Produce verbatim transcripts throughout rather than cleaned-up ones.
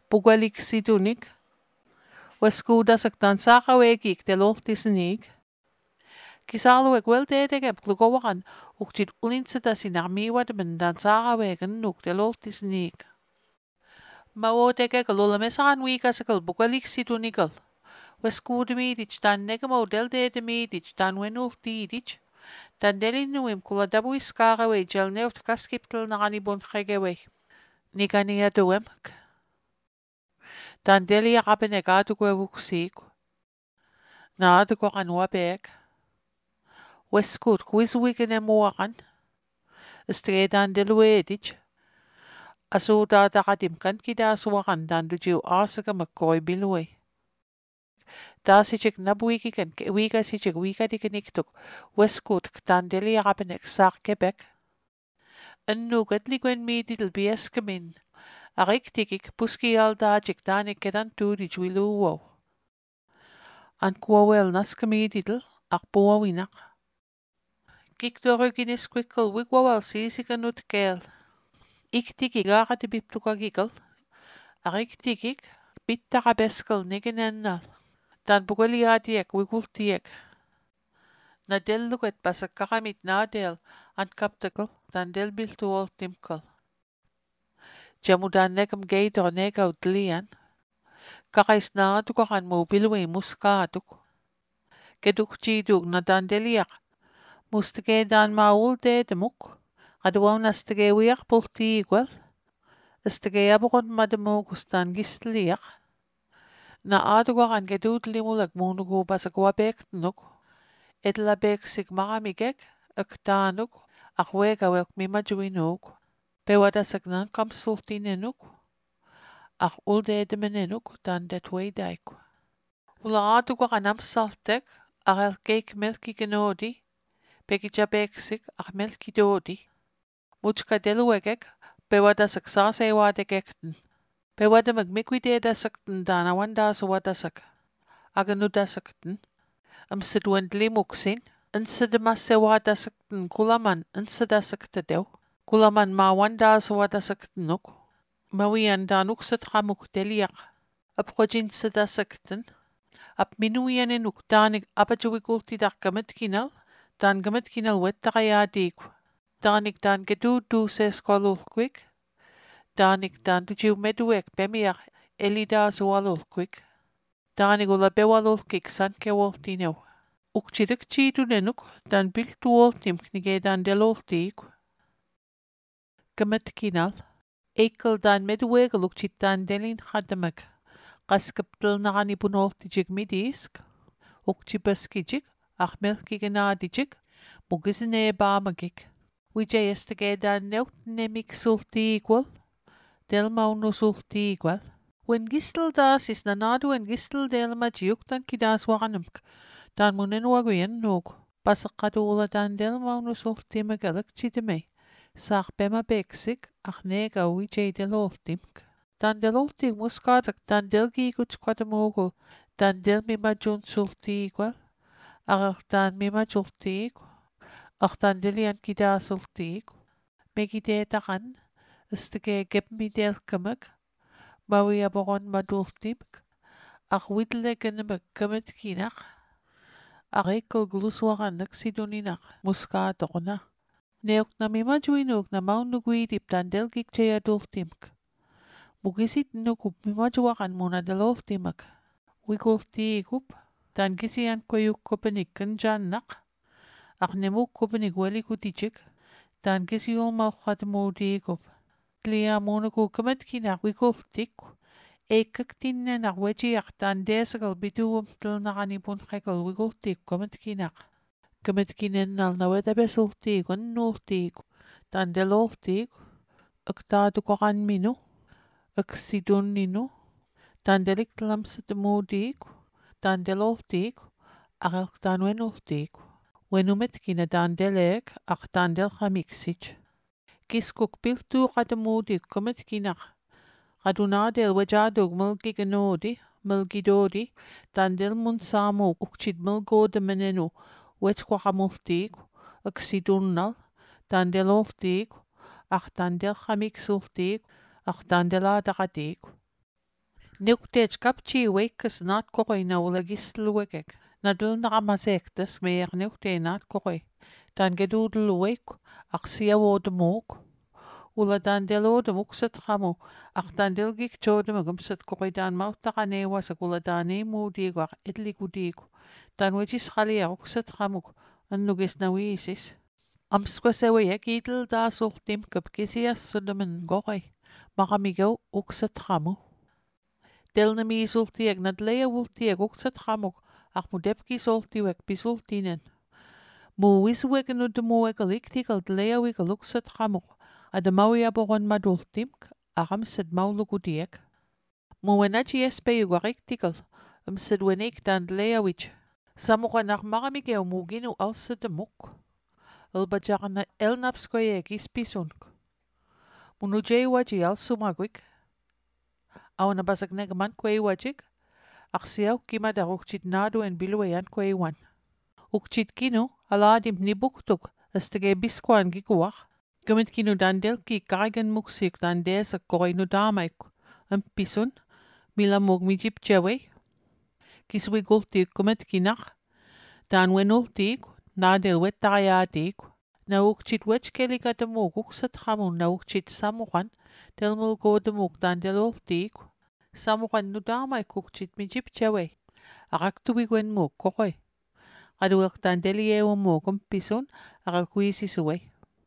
Pugalik situnik. Weskuudasak tan saaqaweekik telortisniik. Kisaluek welteetekep klukowakan uktit ulintsetasinarmiiwatamen tan saaqaweekan nuk telortisniik. Mawoteke kalulamesan wiikasakal pugalik situnikal. Weskuudemiidich tan negamoddelteetemiidich tan wenultiidich. Tan delinuim kuladabuiskaaqawei jalneut kaskiptel naqanibun qegewei. Nikaniatuemk. Tan deliaqapenek aatukuevuksiik. Naatukoqan wapeek. Weskuut kuiswikenemuaqan. Istreetan delueedich. Asuutaataqatim kankidaasuaqan tan tujiu aasakamakkoy biluei. Taasichik nabuikikan wiikasichik wiikadikeniktuk. Weskuut tan deliaqapenek saaqkepek. Annukat ligwen miidil bieskamin. Ariktikik puskialdaajik taanikketan tuudich wiluuwau. Ankuawel naskamiidil arpuawinak. Kiktorukiniskwikkel wikwawal siisikanut keel. Iktikik aaqatibiptukagikal. Ariktikik pittaqapeskal nikinennal. Tan pugaliaatiek wikultiek. Nadelluket pasakkaqamit naadel ankaptakal tan delbiltuoltimkal. Jamudan nekam geitor nekaut lian. Kakais naatukoqan mubilui muskaatuk. Keduk jiiduk nadan deliaq. Mustegedan maulteetemuk. Qaduaunastige wiaqpultiigual. Istige abukon madamukustan gistliaq. Na aatukoqan keduutlimulak muunugu pasakwapeektunuk. Edla beeksik maramikek aktaanuk. Aqweegawelk mimajuinuk. Pewadasak kamsultinenuk. Aq uldeedemenenuk tan detweidaiku. Ula aatukoqan amsaltek. Aqel keik melkikenoodi. Pekija beeksik aq melkidoodi. Mutska deluekek. Pewadasak saaseewaatekekten. Pewadamak mikwideedasakten tan awandaasawadasak. Aganudasakten. Amsidwendlimuksin. Insidamassewadaskten kulaman insidasaktadew. Kulaman maawandaasawadasaktnuk. Mawian danuksat qamuk deliaq. Apqojinsidasakten. Ap minuianenuk taanik apajuwikultidaqkamatkinal. Tan kamatkinal wettaqayaatiiku. Taanik tan ketuutuuseesqalulquik. Taanik tan tujiu meduek pemiaq elidaasualulquik. Taanik ula bewalulkik sankewoltinew. Ukchidik jiidunenuk tan biltuoltimk nigedan deloltiiku. Kamatkinal. Eikel dan meduegal ukchitan delin hadamak. Qaskaptel naqanipunoltijik midiisk. Ukchibaskijik. Aqmelkigenaadijik. Mugisinee-baamagik. Wijayastagedan neutnemiksultiigual. Delmaunusultiigual. Wen gisteldaas is nanadu en gistel delmajiuk tan kidaaswaqanamk. Tan munenuaguyan nuuk. Pasaqaduula tan delmaunusultimagalak chidimei. Saaqpema beeksik aqneega wijay deloltimk. Tan deloltik muskaatak tan delgiigutsqatamugul. Tan delmimajunsultiigual. Aqaq tan mimajultiigu. Aq tan delian kidaasultiigu. Megiteetaqan. Istige gebmidelkamak. Mawi aboqon madultimk. Aq widlegenamak kamatkinaq. Aqikal gluswaqanak siduninaq muskaatoqna. Neuk na mimajuinuk na maunuguidip tan delgikjayadultimk. Mugisit nukup mimajuaqan munadaloltimak. Wikultiigup. Tan gisian koyukkopenik kanjannaq. Aqnemuk kopenik welikutijik. Tan gisiul mauqatamudiigup. Tlia munuku kamatkinaq wikultikku. Eikaktinnenaq wejiaq tan deesakal bituumtel naqanipun qekal wikultik kamatkinaq. Kamatkinennal nawetabesultiigu annultiigu. Tan deloltiigu. Aktaatukoqan minu. Aksidunninu. Tan deliktalamsatamudiigu. Tan deloltiigu. Aqelq tan wenultiigu. Wenumetkina tan deleek aq tan delqamiksich. Kiskuk piltuuqatamudik kamatkinaq. Qadunaadel wajaadug malgiganoodi, malgidoodi, tan delmun saamu ukchid malgoodamenenu wetqaqamultiigu, aksidunnal, tan deloltiigu, aq tan delqamiksultiigu, aq tan delaadaqatiigu. Niukteej kapchi weikas naat kokoi na ulagistluwekek. Nadil nakamasektas meer niuktee naat kokoi. Dan gedoodlu weik aksia woodemuk. Ula dan deloodem uksat hamu. Ak dan delgik choodem agumsat kokoi dan mauttakane wasak ula dan ei muudiigu ak idlikudiigu. Dan wejis khalia uksat hamuk. Annugis na wiisis. Amskwasewaya kiidl taasultim kap kisias sudamen kokoi. Makamigau uksat hamu. Delna miisultieg nadleja wultieg uksat hamuk. Ak mu depki soltiwek pisultinen. Mu wiswegen de muegal iktigal dleja wigal uksat hamuk. Ada mauja bogon madultimk. Akam sed maulugudieg. Mu wenaji espeyuga iktigal. Am sed wenik dan dleja wich. Samuka nach makamigau muginu alsa de muk. Elbajagna elnapskoyeg ispisunk. Munu jay waji alsumagwik. Awana basak negaman kwey wajik. Aksiaw kimada ukchit nadu en bilweyan kweywan. Ukchit kinu aladim nibuktuk astige biskwan gikuwak. Gamit kinu dandel ki kaigan muksik dandesak koinu damaik. Am pisun mila mug mijip jawe. Kiswi gultik kumet kinak. Dan wenultik nadel wetayatik. Na ukchit wechkeli gadamuk uksat hamun na ukchit samukan. Delmul godamuk dandel ultik. Samukan nudamai ukchit mijip jawe. Akaktuwi gwen muk kokoi. Kaduwak dandeli ewa mukum pisun akal kuisi suwe.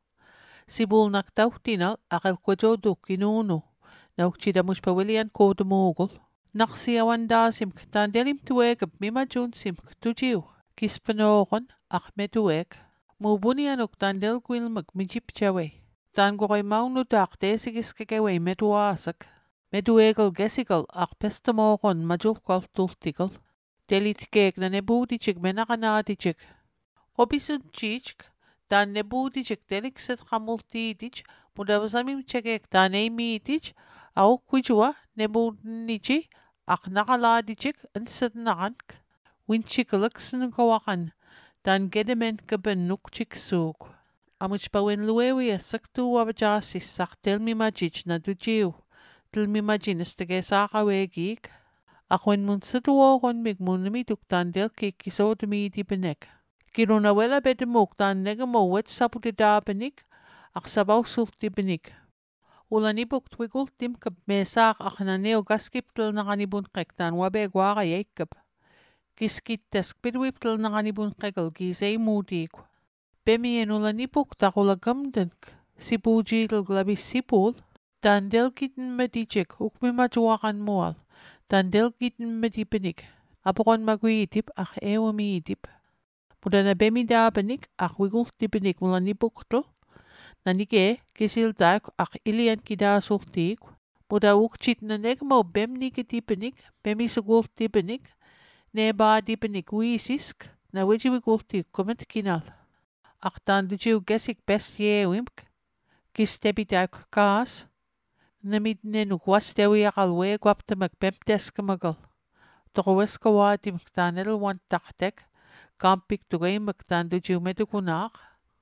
Sibul nak tautinal akal kwajoduk kinunu. Na ukchida muspawilian kodamugul. Naksiawan dasim dandelim tuwegab mimajun simk tujiw. Kispanogon akmeduweg. Mubunian uk dandel gwilmag mijip jawe. Dan goy maunu dak desigiskagewe meduasak. Meduegal gesigal ak pestamogon majulkal tultigal. Delit keek na nebudijig menakanadijig. Obisun chijg. Dan nebudijig delikset kamultidij. Mudawasamim chegek dan eimidij. Au kujwa nebudniji ak nakaladijig ansad nakank. Winchikalaksan kawakan. Dan gedemen kabanuk chiksuk. Amuch pawen luewi saktu wabajasis sak telmi majij na dujiw. Telmi majin estage saka wegik. Akwen mun satuogon mig munami duktan del kikisodami di benek. Kiruna wela bedemuk dan negamo wet saputi da benik. Ak sabaw sulti benik. Ulanibuk twigul tim kab mesak ak naneo gaskiptel nakanibun kek dan wabe gwara yekab. Kiskittes bidwiptel nakanibun kegel gisei mudik. Bemien ulanibuk takula gamdenk. Sipu jidel glabis sipul. Dan delgiten medijik ukmi majuakan mual. Dan delgiten medibenik. Apokon maguidip ak ewa miidip. Mudana bemi da benik ak wigul dibenik ulanibuktel. Nanige kisil dak ak ilian kida sultik. Muda ukchit na negmo bem nige dibenik. Bemi sugul dibenik. Neba dibenik wiisisk. Na weji wigultik kumet kinal. Ak dan dujiw gesik best yewimk. Kistebi dak kaas. Namid nenuk wastewi akal we gwaptamak bemteskamagal. Tokoweska wadim ktanel wan taktek. Kampik tugay magtan dujiw medukunak.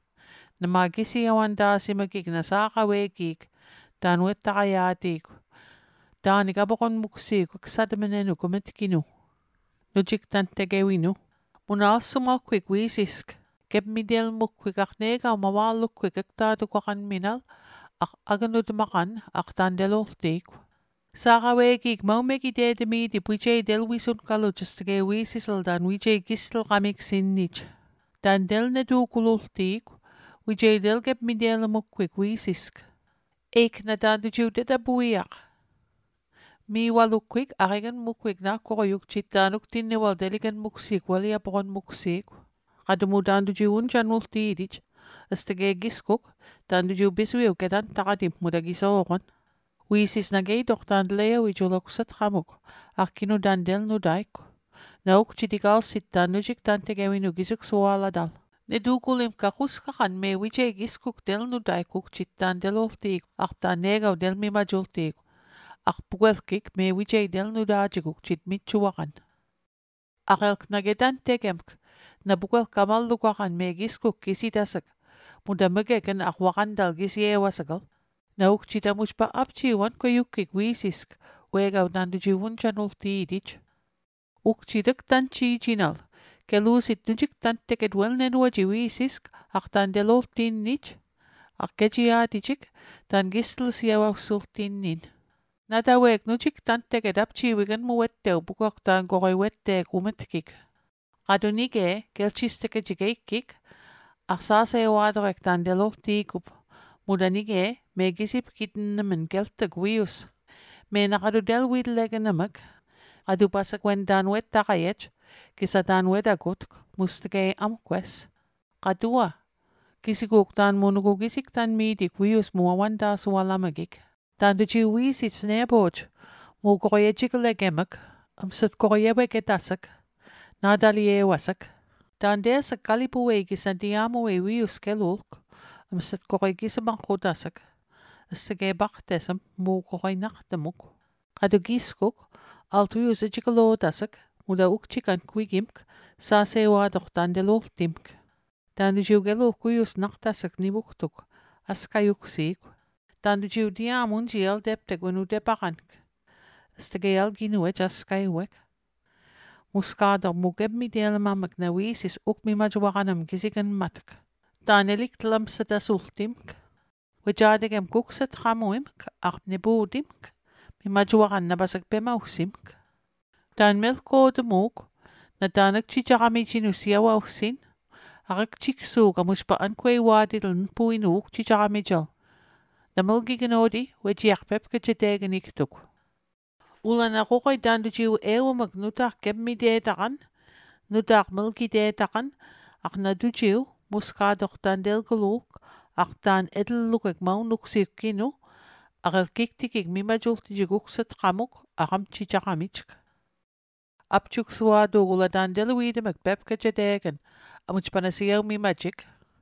Namagisi awan dasi magig nasaka wegig. Dan wet takayatik. Dan ikabokon muksik waksadamenenu kumet kinu. Nujik tan tegewinu. Munal sumakwik wisisk. Keb midel mukwik ak nega mawaluk ak tadu kwakan minal. Ak aganud makan ak tandelo tik. Saka wegig maumegi dedemi di pujay del wisun kalu justige wisisal dan wijay gistel kamik sinnich. Dan del nedu kulul tik. Wijay del geb midel mukwik wisisk. Eik na dan dujiw deda buiyak. Mi walukwik akigan mukwik na koyuk chitanuk tinewal deligan muksik wali apokon muksik. Kadumudan dujiwun jan multidich. Astage giskuk. Dan dujiw biswiw kedan takadim mudagisaokon. Wisis na gay doktan lea wijulaksat hamuk. Akinu dan del nudaik. Nauk chitikal sit dan nujik dan tegewinu gisuk suwala dal. Nedukulim kakuskakan me wijay giskuk del nudaikuk chit dan del oltik. Ak dan negaw del mimajultik. Ak pugelkik me wijay del nudajikuk chit mitchuwakan. Akelk na gedan tegemk. Na bugel kamal lukakan me giskuk kisidasak. Muda megegan ak wakandal gisye wasagal. Na ukchita muspa apchiwan ko yukik wisisk. Wegaw dan du jiwun chanul tiidich. Ukchidik tan chi chinal. Kelusit nujik tan teket welnen wajiwisisk ak tan delol tinnich. Ak kejiadijik tan gistel siawaw sultinnin. Nada weg nujik tan teket ap chiwigan mu wetteu bukak tan gogoy wette kumetkik. Kadunige kelchisteke jigeikik. Ak sasa ewadorek tan delol tiikup. Mudanige megisip kitnemen kelteg wius. Me nakadu del widlegenemek. Adu pasak wen dan wet takayech. Kisa dan wedagut mustake amquest. Kadua. Kisiguk tan munugu gisik tan midik wius muawanda suwalamagik. Tan du chi wisit sneboj. Mu koye jiklegemek. Amsat koye wegetasak. Nadalie wasak. Dan desak kalipuwe gisa diamuwe wius kelulk. Amsat koye gisabang kodasak. Stige baktesam mu koye nakdamuk. Kadu giskuk. Altuius jikalo dasak. Muda ukchikan kuigimk. Sase wadok tan delol timk. Dan du jiw gelul kuius naktasak nibuktuk. Askayuk siik. Dan du jiw diamun jiel deptek wenu depakank. Stige al ginuet askayuek. Muskada mugeb mi delmamak na wisis uk mi majwakanam gisigan matak. Dan elikt lamsata sultimk. Wajadegem kuksat hamuimk ak nebudimk. Mi majwakan nabasak bemausimk. Dan melko de muk. Na danak chichakami chinusia wausin. Arak chiksuga muspaan kwe wadidlan puinuk chichakami jal. Damalgi genodi wejiakpep kechetegen iktuk. Ulan akokoy dandu jiw ewa magnutak keb mi detakan. Nutak milki detakan. Ak nadu jiw muskadok dan delgelulk. Ak dan edellukek maunuk sirkinu. Akal kiktikik mimajulti jiguksat kamuk. Akam chichakamich. Apchuk suado gula dan deluide magpep kechetegen. Amuch panasiyaw mi magic.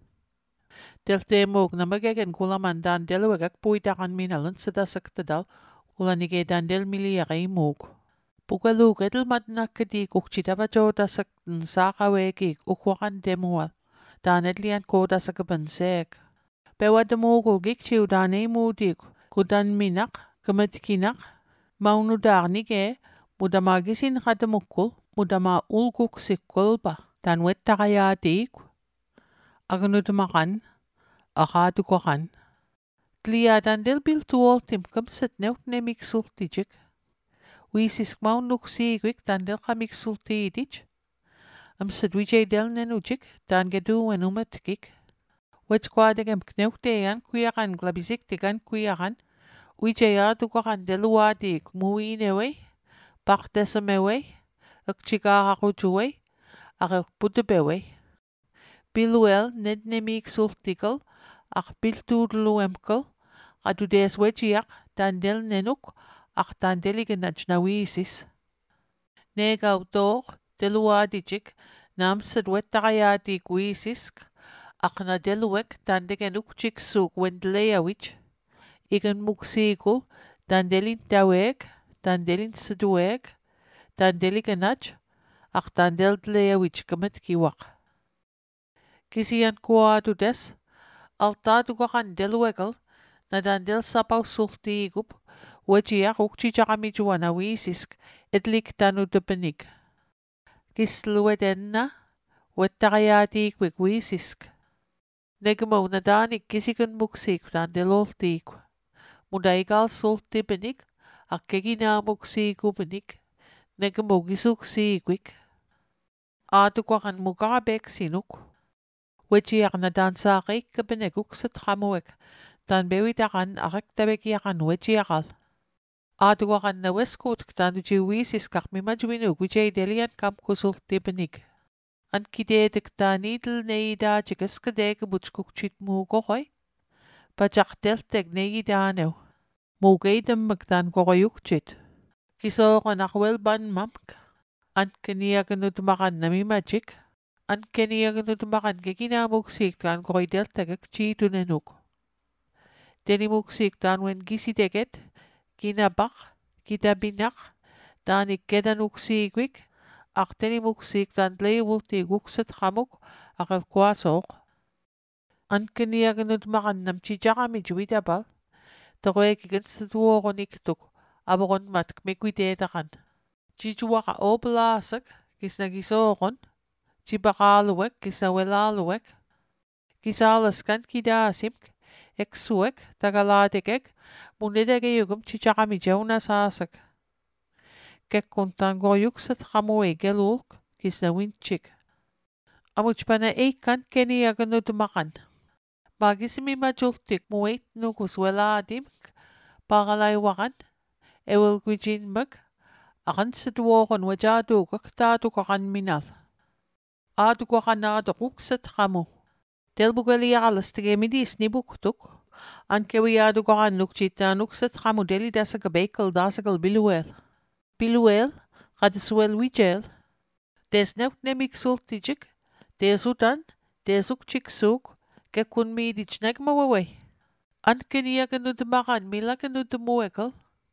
Del temog na magegen kulaman dan delwegak puitakan minalan sa dasak tadal ulanige dan del miliyakay mog. Pugalug edel madnak kadik ukchitaba jo dasak nsakawegi ukwakan demual. Dan edlian ko dasak bansek. Pewa demogul gikchiw dan ay mudik kudan minak kamatkinak maunudag nige mudamagisin kadamukul mudama ulguk sikulba. Dan wetta kaya dik, aganud makan, akadu kokan. Tlia dan del bil tuol timkam set neuk ne miksultijik. Wisis maunuk sigwik dan del ka miksultijik. Am set wijay del nenujik dan gedu enumatkik. Wet kwadegem kneuk deyan kuyakan glabisik tigan kuyakan. Wijay adu kokan deluadik muinewe, bakdesamewe, akchika hakujuwe. Ak putebewe. Biluel ned nemik sultikal. Ak biltudlu emkel. Adu des wejiak dan del nenuk. Ak dan deligenaj na wisis. Negaw dog deluadijik. Namsad wetakayadik wisisk. Ak na deluek dan degenuk chiksuk wendleawich. Igen muksigul dan delin taweg. Dan delin sedueg. Dan deligenaj. Ak dan del dleawich kamet kiwak. Kisiyan kuadu des. Altadu kakan delwegel. Na dan del sapaw sultigup. Wajiak ukchichakami juana wisisk. Edlik tanu depenik. Kisluedenna. Wettakayatik wik wisisk. Negmo na danik kisigan muksik dan deloltik. Mudaigal sultibenik. Ak kegina muksiku benik. Negmo gisuk sigwik. Adu kwakan mukabek sinuk. Wejiak na dan sakik kebeneguk sethamuek. Dan bewitakan akek tabekiakan wejiakal. Adu kwakan na weskut dan uji wisis kak mimajwinuk wijay delian kam kusul tibenik. An kidedek dan idel neida jikas kedek butskuk chit mugokoy. Pajak deltek neida new. Mugaydem magdan gokoyuk chit. Kisoko nakwel ban mamk. An keniyaganut makan nami magic. An keniyaganut makan kekinamuksik tan koy deltegek chitu nenuk. Denimuksik tan wen gisideket. Kinabak. Kitabinak. Dan ikkedanuksikwik. Ak denimuksik tan leewulti guksat hamuk. Akal kwasok. An keniyaganut makan nam chijakami juidabal. Tagoy kigan sa tuwo ko niktuk. aboron matk mekuidetakan. Chichuaka oblasak, kisna gisoron, chibakaluek, kisna welaluek, kisalaskan kidasimk, eksuek, tagalatekek, munedegeyugum chichakami jauna sasak. Kekkuntan goyuksat hamuwe gelulk, kisna winchik. Amuchpana eikan keni aganudumakan. Bagisimi majultik muwait nukus weladimk, pagalaiwakan, ewel gwijinmag, akan sedworon wajadugak tadukakan minal. Adukakan adukuksat hamu. Delbugali alas tegemidis nibuktuk, ankewi adukakan lukchita nuksat hamu deli dasaga bekel dasagal biluel. Biluel, kadiswel wijel, des neuk nemik sultijik, des utan, des ukchik suk, kekun midich negmawawe. Ankeni aganudumakan milaganudumoekal,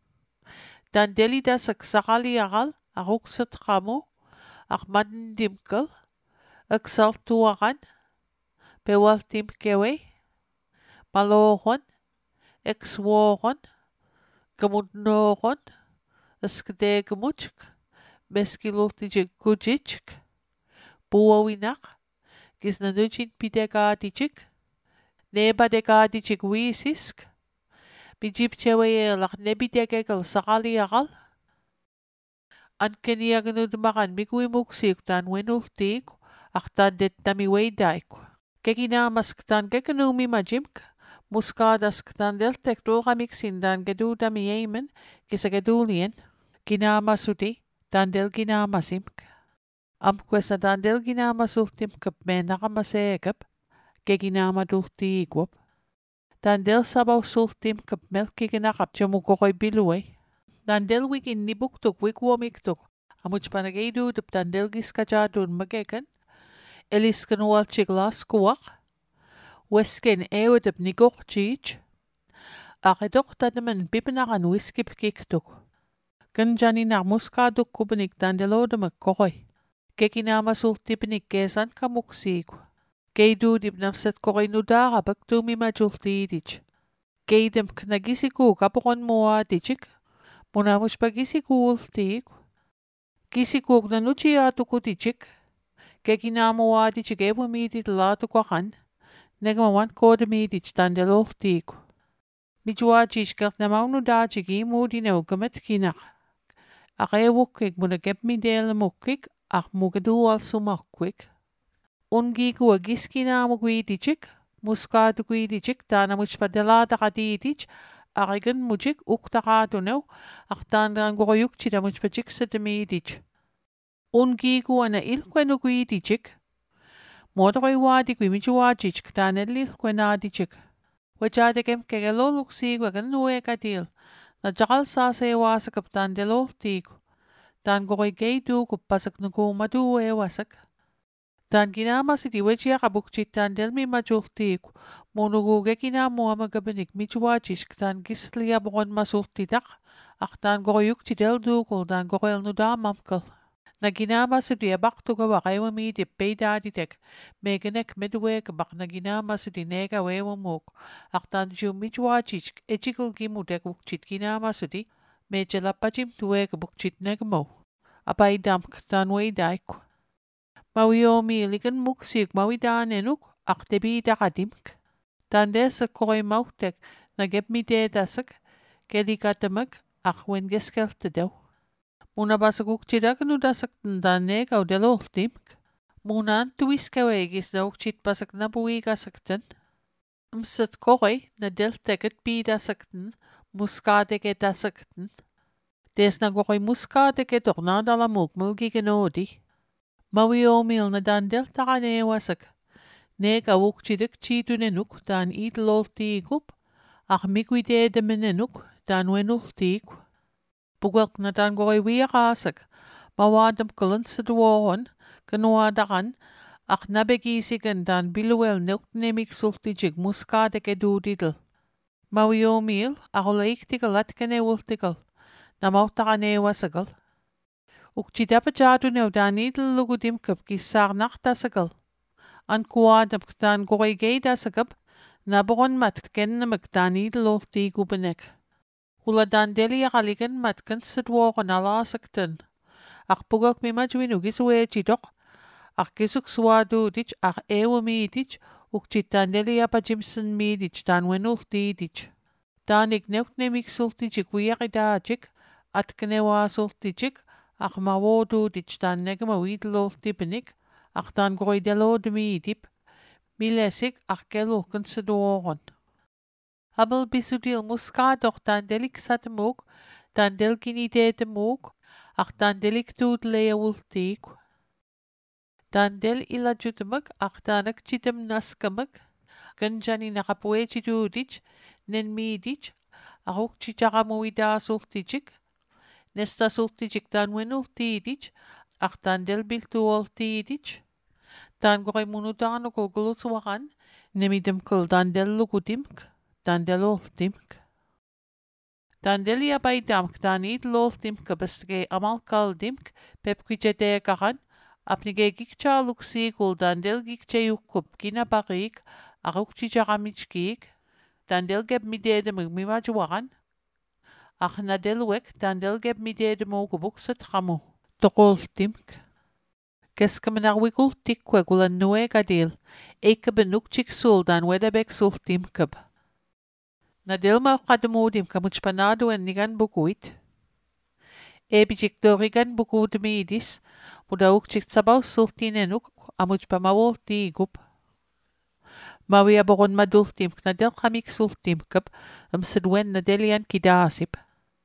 dan deli dasak sakali agal, akuksat hamu, akmadin dimkal, aksal tuakan, pewal timkewe, malohon, eksworon, gamudnoron, askde gamuchk, meskilultijik gujichk, buwawinak, gisnadujin pidegadijik, nebadegadijik wisisk, bijipcheweyelak nebidegegal sakali agal, ankeni aganudumakan miguimuksik tan wenultik, aktan dettami weidaik. Kekinamaskan kekenumi majimk, muskadaskan deltek tulkamiksin dan gedudami eimen, kisagedulien, kinamasuti, dan del kinamasimk. Amkwesa dan del kinamasultimkap menakamaseekap, kekinamadultiigup. Dan del sabaw sultimkap melkikinakap jamukokoy biluwe. Dan del wikin nibuktuk wikwomiktuk, amuchpanageidudup dan del giskajadun magekan, eliskan walchik laskuak, wesken ewadap nigokchij, akedok tadaman bibinakan wiskip kiktuk. Ganjani na muskaduk kubanik dandelodamak kokoy. Kekinama sultipinik kesan kamuksik. Keidudip nafsat kokoy nudara bagtumi majultidich. Keidem knagisiku kapokon muadijik, munamush pagisiku ultik. Kisikuk nanuchi atukudijik, kekinama wadijik ewamidit latukakan, negmawan kodamidich dandeloltik. Mijuajish kaknamaunu dajik imudine ugamet kinak. Akewukik munagep midele mukik, ak mugadual sumakwik. Ungiku agiskina mugwidijik, muskadu gwidijik, tana muchpadelada kadidij, akigan mujik uktakaduneu, ak tandan goyuk chida muchpajik sadamidij. Ungiku ana ilkwenu gwidijik, modoy wadi gwimijuajik, tana ilkwenadijik. Wajadegem kegeloluksig wagan nuekadil, na jakal sase wasak dan deloltig, dan goy geidu kupasak nuku madu wasak. Dan ginama si diwajia kabukchit dan delmi majultig, monuguge ginamu amagabanik mijuajisk dan gislia bokon masultidak, ak dan goyuk chidel dugul dan goyel nudamamkal. Na ginama si diabaktuga wakaiwami di peidaditek, meganek medweg bak na ginama si dinega wewamuk, ak dan ju mijuajisk ejigil gimudek bukchit ginama si di, mejalapajim tuweg bukchit negmo. Apay damk dan weidaiku. Mawiomi ligan muksik mawidanenuk, ak debi dakadimk. Dan desak koy mautek, na gebmi de dasak, kelikatamag, ak wen geskeltedew. Muna basaguk chidak nu dasak dan nega udeloltimk. Muna antuiskawegis na ukchit basak na buigasaktan. Msat koy na delteket bi dasaktan, muskadeke dasaktan. Des na koy muskadeke tornada la mugmulgi genodi. Mawiomil na dan deltakane wasak. Nega ukchidak chidunenuk dan idloltigup, ak migwide de menenuk dan wenultigu. Bugwelk na dan goy wiakasak, mawadam kalan sa duwahon, kanwadakan, ak nabegisigan dan biluel neuknemik sultijig muskadeke dudidal. Mawiomil, ako laiktigal at kanewultigal, na mautakane wasagal. Ukchidapajadu new dan idal lugudim kap kisar naktasagal. An kuwadam dan goy gay dasagab, nabon mat ken na magdan idal oltigu benek. Ula dandeli akaligan matkan sedwoqan alasaktan. Aq pugak mimajwin ugiswe chidok. Aq kisuk suadudich aq ewa midich ukchit dandeli apajimsen midich dan wenultidich. Dan igneut nemik sultijik wiyaridajik at knewa sultijik aq mawodudich dan negma widloltibenik aq dan goidelodemidip milesik aq kelulkan sedwoqan. Abel bisudil muskadoch dan delik satemuk, dan delkini dedemuk, ach dan delik dood leewultik. Dan del ila jutemak, ach dan ek chitem naskamak, ganjani nakapuechi dudich, nen midich, ach ook chicharamuida sultijik, nesta sultijik dan wenultidich, ach dan del biltuoltidich, dan gorai munudan okol gulutsuwakan, nemidemkel dan del lugudimk, dan del oltimk. Dan del ya bay damk dan id loltimk bestige amal kaldimk pepkije dekaran apnige gikcha luksigul dan del gikche yukup gina barik arukchi jaramichkik dan del geb midede mimajuwaran ach na del wek dan del geb midede mogubuk satramu togoltimk. Keskamenar wigul tikwe gulan nuegadil eke benukchik sul dan wedebek sultimkab. Na delma qadamudim kamuchpanado en nigan bukuit. Ebijik dorigan bukudmidis, muda ukchik sabaw sultinenuk amuchpamawol tigup. Mawia bogon madultim na del kamik sultimkap amsadwen na delian kidasip.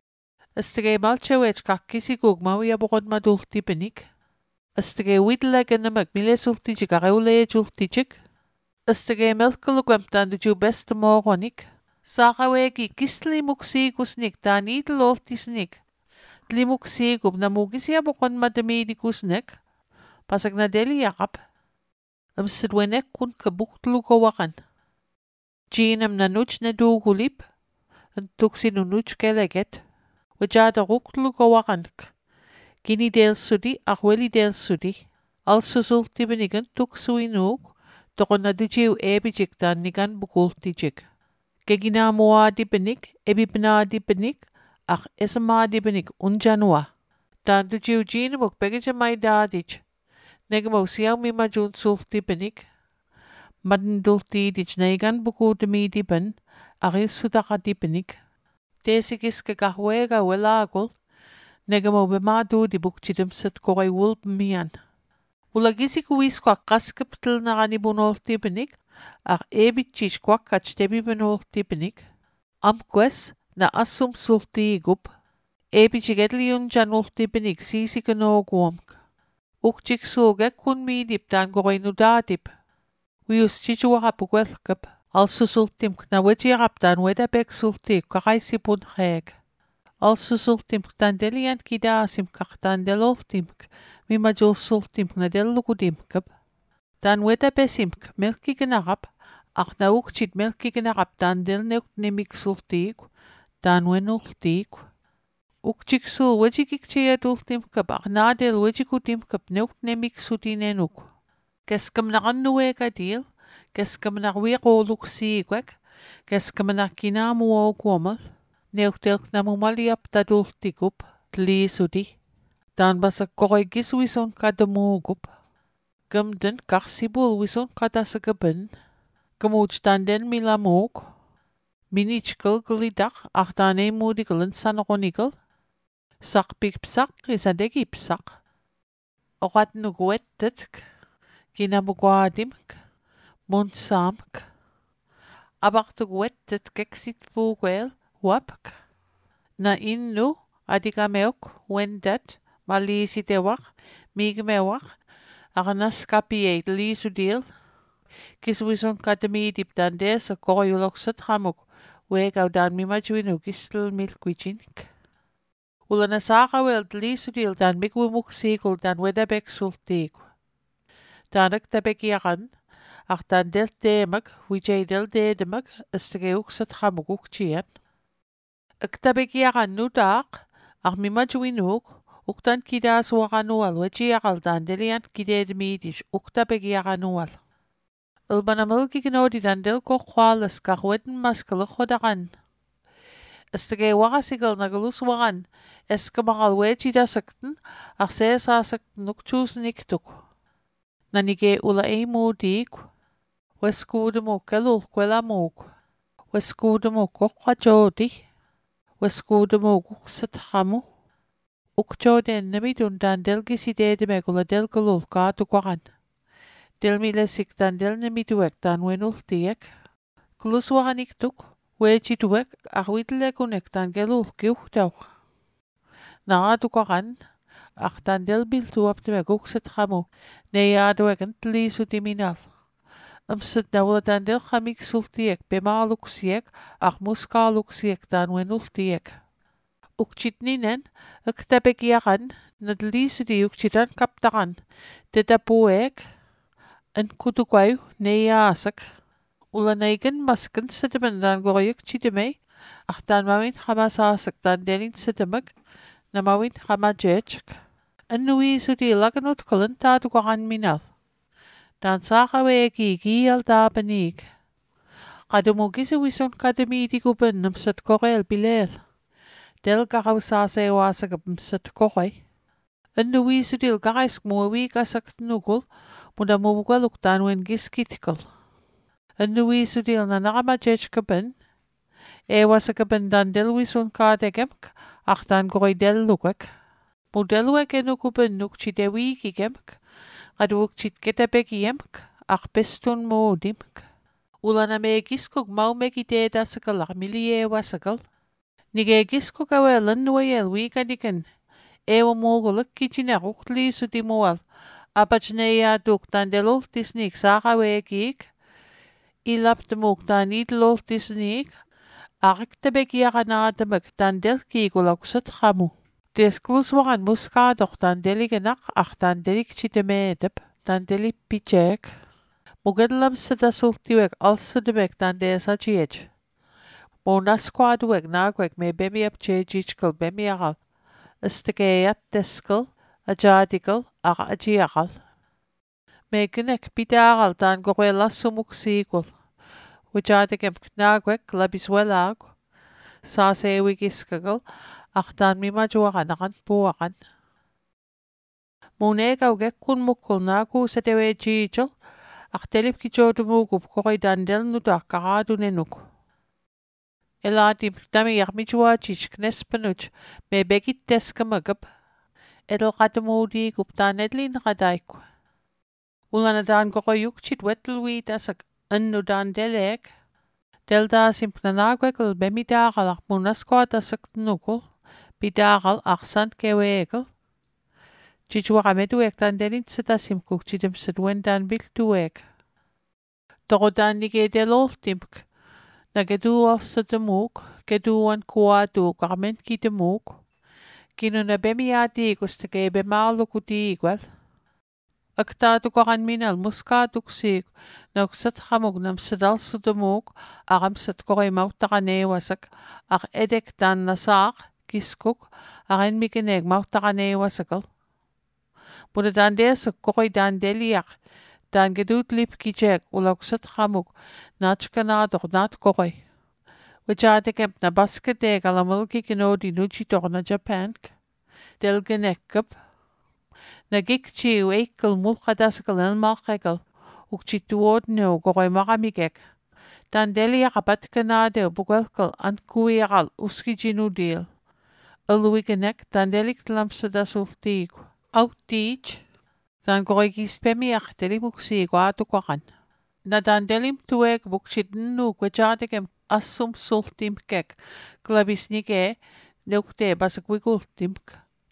Astige malchewech kakkisigug mawia bogon madultipenik. Astige widlaganamag mile sultijik areule jultijik. Astige melkalugwemtan du beste moronik. Sakawegi kisli muksikusnik dan idloltisnik. Tli muksigub na mugisia bokon madamidikusnik. Pasag na deli yakap. Am sidwenek kun kabuktlugawakan. Jinam na nuch na dugulip. Ang tuksi nunuch keleget. Wajada ruktlugawakan. Gini del sudi akweli del sudi. Al susulti benigan tuksu inuk. Tokon na dujiw ebijik dan nigan bukultijik. Gegina moa di benik, ebi bena di benik, ach esama di benik unjanwa. Dan du jiu jine mok begija mai dadich. Negamo siyaw mi majun sulti benik. Maden dulti dich neigan buku demi di ben, aril sudaka di benik. Desigis ke kahwega welagul, negamo bemadu di buk chidem set koray wulb mian. Ulagisi kuwis kwa kaskeptel narani bunol di benik, ach ebit chich kwak kach tebi benol tipenik. Am kwes na asum sulti gup. Ebi chigedliun janul tipenik sisi kano guamk. Uk chik sulge kun midip dan goray nudadip. Wius chichuwa pugwelkap. Also sultimk na wejirap dan wedabek sulti kakaisipun heg. Also sultimk dan delian kidasim kak dan deloltimk. Mimajul sultimk na delugudimkap. Dan weda besimk melki genarap, ach na ukchid melki genarap dan del neuk nemik sultik, dan wenultik. Ukchik sul wejikik chea dultimkap, ach na del wejikutimkap neuk nemik sutinenuk. Keskam na nuega dil, keskam na wiroluk siigwek, keskam na kinamu o guamal, neuk delk na mumaliap da dultikup, tli sudi. Dan basak koray giswison kadamugup. Gamden karsibul wison kadasagaben. Gamuj dan milamuk. Minichkel glidak ach dane mudigal en sanronigal. Sak pipsak isadegi psak. Orat nuguettetk. Ginamugwadimk. Monsamk. Abartuguettet keksit vugwel wapk. Na innu adigameok wendat malisitewak migmewak. Arnas kapiet li sudil. Kiswison kademi dip dan des a koyulok satramuk. Weg au dan mimajuinu gistel milkwitjink. Ulana saka wel li sudil dan migwimuk sigul dan wedabek sultig. Dan ek tabek yaran. Ach dan del demak, wijay del dedemak, estegeuk satramuk ukchien. Ek tabek yaran nu dak, ach mimajuinuk. Uktan kidas wakanual, wechi yakal dan delian kided midish, ukta begi yakanual. Ulbanamil gignodi dan del kochwalas kahweden maskele khodaran. Ystege waqasigal nagalus waqan eskamangal weji dasakten ach se sasakten nukchus niktuk. Nanige ula ei modig weskude mokelul kwela mog. Weskude mogokwa jodi. Weskude moguk hamu. Ukjode namidun dan delgisi dede megula delgalul kaatu kwaran. Delmile sik dan del namiduek dan wenul tiek. Kulus waqan iktuk. Weji duek arwidle kunek dan gelul kiuhtau. Naadu kwaran ach dan del biltu op de megukset hamu. Neyaduek entlisu diminal. Amsat nawla dan del khamik sultiek bemaluk siek ach muskaluk siek dan wenul tiek. Ukchitninen aktabek yakan nadlisu di ukchitan kaptaran. Deda buek en kutukwayu neyasak. Ula neigen masken sedemen dan goyuk chideme ach dan mawin khamasasak dan delin sedemek na mawin khamajechk. En nuisu di laganut kalentadu kwaran minal. Dan sakawe gigi al da benig. Kadumugisi wison kademidi guben namsat korel bilel. Del garaw sase wasag namsat korey. En nuisu dil garaisk muawi gasak nugul muda mubugaluk dan wen giskitikal. En nuisu dil na naramajech gaben. E wasag gaben dan del wison kadegemk ach dan goy del lugak. Mudeluek enuguben nukchi dewi gigemk. Kaduk chit ketebegiemek ach bestun moodimk. Ulana me giskog mau megi de dasakal ach milie wasakal. Nige giskog awelan nuayel wikadiken. Ewa mogulak kijina ruktli su di moal. Abajneya duk dan delol tisnik sakawe gig. Ilap de mok dan idlol tisnik. Arik tebegia nademek dan del gigulak sat hamu. Desklus waran muska doch dan deligenak ach dan delik chitemedep dan delik pichek. Mugedlam seda sultiwek also debek dan desa chiech. Mona squaduek nagwek me bemi ap chejichkal bemi agal. Estegeyat deskel a jadigal ach a jiagal. Me ginek bidagal dan gorela sumuk sigul. Wajadegem nagwek labiswelag. Sase wigiskagal. Ach dan mima juakan buakan. Munega uge kun mukul nagu sedewe jijal. Ach telip ki jodu mugub koi dan del nuda karadu nenuk. Eladim dami yak mijua jij knespanuch me begit deska magab. Edel kadamudi gup dan edlin radaiku. Ulana dan koi yukchit wetelwi dasak annu dan delek. Del da simpnanagwekal bemidagal ach munaskwa dasak nukul. Bidagal aksan kewegel. Chichwaka meduek dan delin setasim kuk chidem sedwen dan biltuek. Toro dan nige delol timk. Na gedu alsa demuk, gedu an kuwa du garment ki demuk. Kinu na bemi adi gustake bemalu kuti igwel. Akta du garan minal muska duksig. Na uksat hamug nam sedal su demuk. Aram sat kore mautagane wasak. Ak edek dan nasak. Kiskuk, aren migeneg mautagane wasakal. Muda dan desak koi dan deliak, dan gedut lip kijek ulaksat hamuk, nachkana doch nat koi. Wajadegem na basketeg alamulki kinodi nuchi doch na Japan. Del genekab. Na gikchi uekel mulkadasakal elmalkegel, ukchituod no koi maramigek. Dan deliak abatkanade bugelkal ankuiagal uski jinudil. Alwigenek dan delik lamsa da sultig. Out teach. Dan goigis pemi ach delimuksi guatu kwaran. Na dan delim tueg bukchidn nu kwajadegem assum sultim kek. Klabis nige neukte basak wigultimk.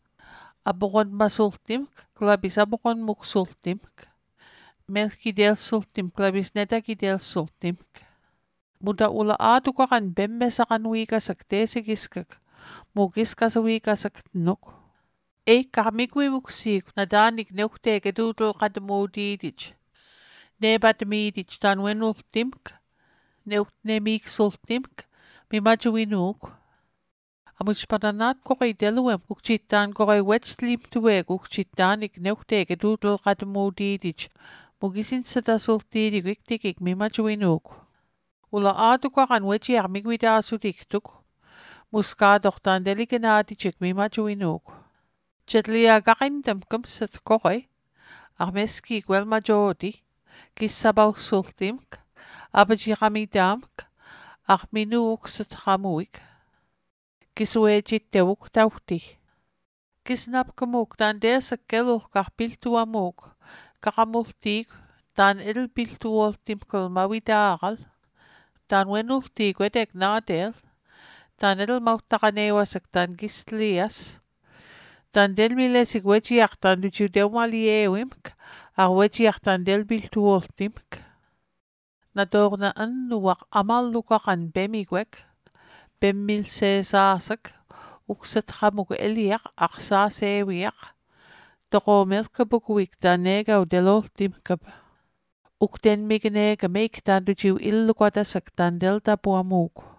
Abokon masultimk. Klabis abokon muksultimk. Melki del sultim. Klabis netaki del sultimk. Muda ula atu kwaran bembe sakan wiga sakte sigiskak. Mugis kasawi kasak nuk. E kamikwi muksik na danik neukte gedudel kadamodidich. Ne batamidich dan wenul timk. Neukt ne mik sultimk. Mi majuwi nuk. Amuch padanat kore deluem ukchit dan kore wetslim tuweg ukchit danik neukte gedudel kadamodidich. Mugisin sada sultidi wiktikik mi majuwi nuk. Ula adu kwaran wechi armigwi da sudiktuk. Muskaadortaan deligenaaditjik mimajuinuuk. Jetliagaqindam kumsat koi, armeski gwelmajoodi, kissabausultimk, abajiramidamk, arminuuk satramuik, kisuejittewuk tauti. Kisnapkamuk taan deesakkelulkar piltuamuk, karamultiik, taan edelpiltuoltimkal mawidaaral, taan wenultiik wedek naadeel, taan edelmauttaqaneewasak taan gislias, taan delmilesik wejiartaan dujudeumaliewimk, ar wejiartaan delpiltuoltimk, nadoorna annuaq amallukaqan bemigwek, bemmilseesaasak, uksatramuk eliaq aqsaaseewiaq, toqomelkabukuik taan neegau deloltimkab, ukten migeneega meik taan dujiu illuqatasak taan deltapuamuk.